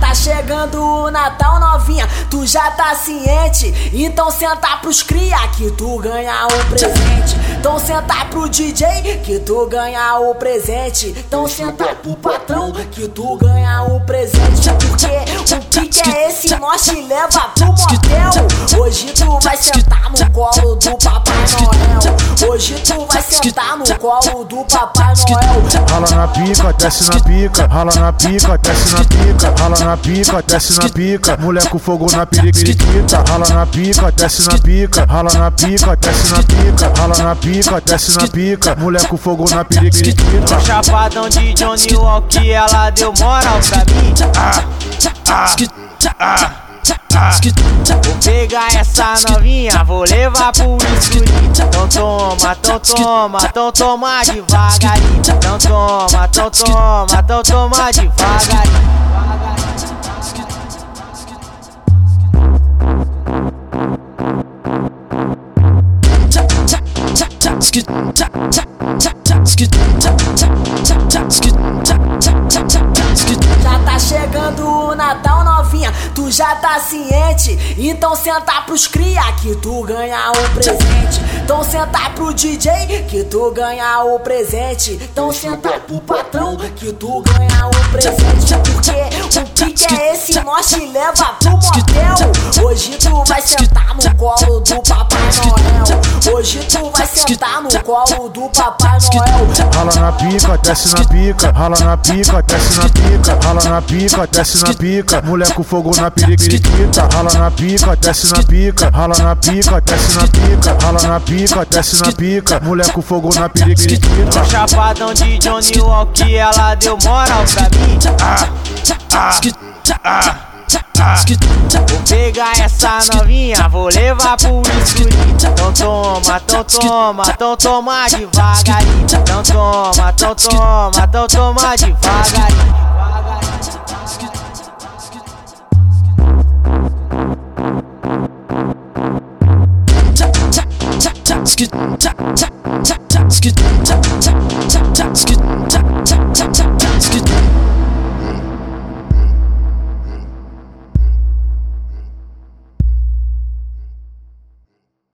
tá chegando o Natal, novinha, tu já tá ciente. Então senta pros cria que tu ganha o presente. Então senta pro DJ que tu ganha o presente. Então senta pro patrão que tu ganha o presente. Porque o pique é esse, nós te leva pro motel. Hoje tu vai sentar no colo do Papai Noel. Hoje tu vai sentar no colo do Papai Noel. Rala na pica, desce na pica, rala na pica, desce na pica, rala na pica, desce na pica, mulher com fogo na periquita. Rala na pica, desce na pica, rala na pica, desce na pica, rala na pica, desce na pica, mulher com fogo na periquita. Chapadão de Johnny Walker, ela deu moral pra mim. Vou pegar essa novinha, vou levar pro escurinho. Então toma, então toma, então toma devagarinho. Então toma, então toma, então toma devagarinho. Já tá chegando o Natal, novinha, tu já tá ciente. Então senta pros cria que tu ganha o presente. Então senta pro DJ que tu ganha o presente. Então senta pro patrão que tu ganha o presente. Porque o pique é esse, nós te leva pro motel. Hoje tu vai sentar no colo do Papai Noel. Hoje tu vai sentar no colo do Papai Noel. Rala na pica, desce na pica, rala na pica, desce na pica, rala na pica, desce na pica, mulher com fogo na periquita. Rala na pica, desce na pica, rala na pica, desce na pica, rala na pica, desce na pica, mulher com fogo na periquita. Chapadão de Johnny Walker, ela deu moral pra mim. Vou pegar essa novinha, vou levar pro escurinho. Então toma, então toma, então toma devagarinho. Então toma, então toma, então toma devagarinho. Skit